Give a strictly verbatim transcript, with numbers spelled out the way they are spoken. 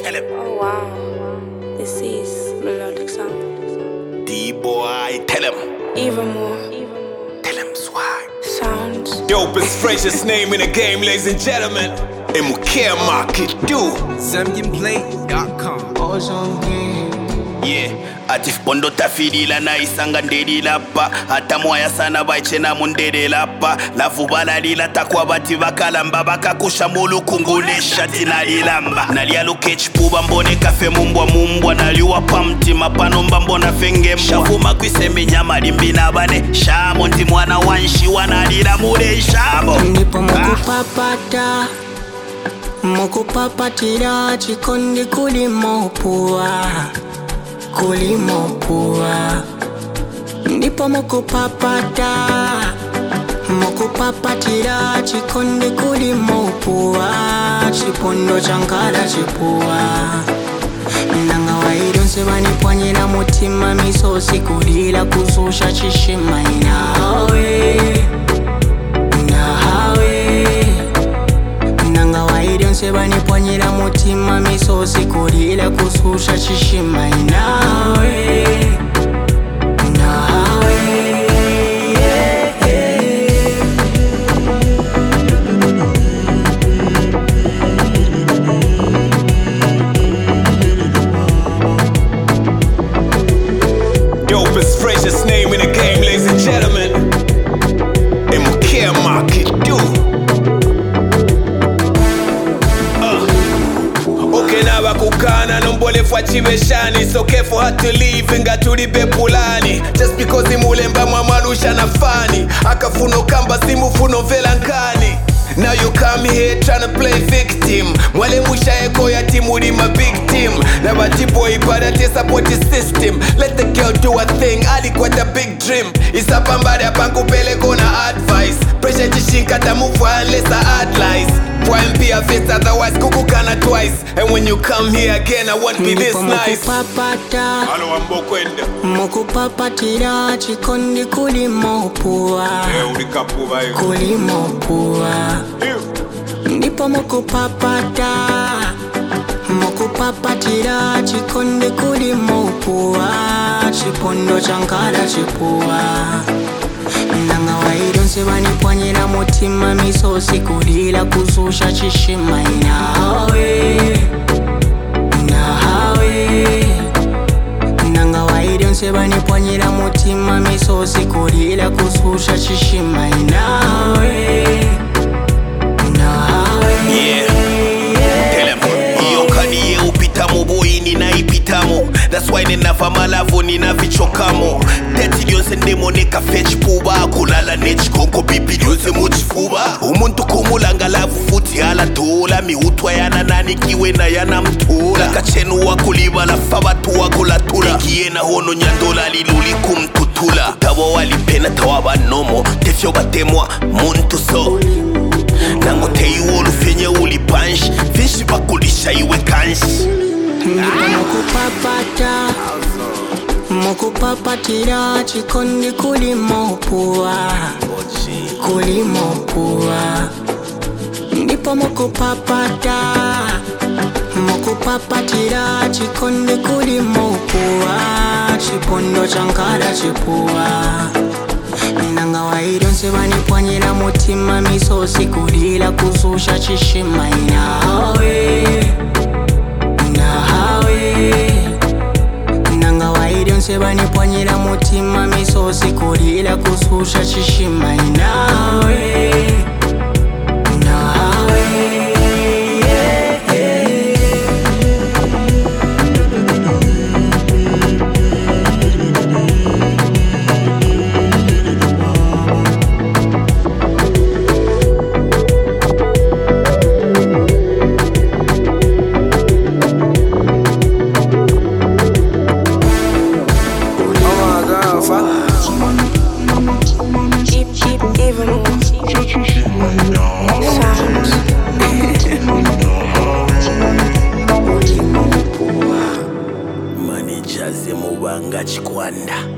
tell him. Oh wow, this is melodic sound. D-boy, tell him. Even more. Tell him swag. Sounds. Dopest, freshest name in the game, ladies and gentlemen. M K Market, do. Zambian Play dot com. Yeah, atif pondo tafidila na isanga ndedi lapa hata moya sana baichena mundede lapa lavu balalila takwa bati bakalamba bakakusha mulu kungulisha tinalilamba nalialo kechipuba mbone kafe mumbwa mumbwa naliwa pamti mapano mbona fenge shavuma kwiseme nyama limbina bane shamo ndi mwana wanshi wanalila mule shamo ndipo mukupapata mukupapatira chikondi kulimopua kulimopua ndipo mukupapata mukupapatira chikondi kulimopua chipondo chankala chipua nanga waidonse vanipwanyira mutima misosi kulila kuzusha chishima inawe nawe nanga waidonse vanipwanyira mutima misosi kulila kuzusha chishima inawe nawe yeah, yeah. Dopest, freshest name in the game, ladies and gentlemen. M K Market, do. Kukana nombole fwachibeshani so careful had to leave nga tulibe pulani just because imulemba mwamarusha na fani akafuno kamba simufuno velankani. Now you come here tryna play victim mwale musha eko ya timu di my big team na bati boy pada te support the system let the girl do a thing alikuwa the big dream isapambari apangu pele kona advice pressure chishinka ta move unless I add lies why be a face otherwise kukukana twice and when you come here again I won't be this nice. Mukupapata Halo ambokwenda mukupapatira chikondi kulimopua eh ulikapuba hiyo kulimopua ndipo mukupapata mukupapatira chikondi kulimopua chipondo chankala chipua nanga waidonse vanipwanyira mutima misosi kulila kuzusha chishima inawe nawe nanga waidonse vanipwanyira mutima misosi kulila kuzusha chishima inawe yeah. Tell him iyo kani ye upitamo boy ninaipitamo that's why ninava malavu ninavichokamo deti yonse ndemoneka fetch puba kulala nechikoko bibi yonse muchifuba umuntu kumulanga lavu futhi alatola miutwa yana nanikiwe na yana mtula kachenu wakulibala fabatu wakulatula ikiyena hono nyandola liluli kumtutula tabo walipena tawaba nomo tefyo batemwa muntu so nango teyu olufenye uli punch finshi bakulisha iwe kanshi ndipo mukupapata mukupapatira chikondi kulimopua kulimopua ndipo mukupapata mukupapatira chikondi kulimopua chipondo chankala chipua nanga waidonse vanipwanyira mutima misosi kulila kuzusha chishima inawe nawe nanga waidonse vanipwanyira mutima misosi kulila kuzusha chishima inawe nawe yeah, yeah. Even more. Sounds. Managers mubanga chikwanda.